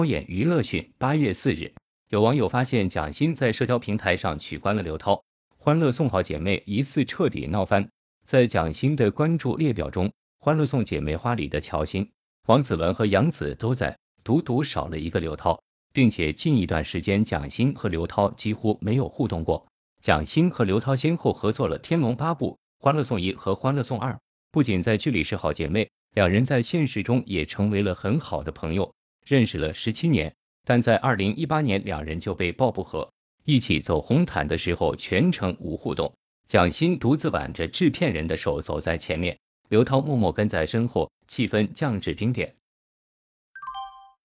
演娱乐讯8月4日，有网友发现蒋欣在社交平台上取关了刘涛，《欢乐颂》好姐妹疑似彻底闹翻。在蒋欣的关注列表中，《欢乐颂》姐妹花里的乔欣、王子文和杨紫都在，独独少了一个刘涛，并且近一段时间蒋欣和刘涛几乎没有互动过。蒋欣和刘涛先后合作了《天龙八部》《欢乐颂1》和《欢乐颂2》，不仅在剧里是好姐妹，两人在现实中也成为了很好的朋友，认识了17年。但在2018年，两人就被曝不和，一起走红毯的时候全程无互动，蒋欣独自挽着制片人的手走在前面，刘涛默默跟在身后，气氛降至冰点。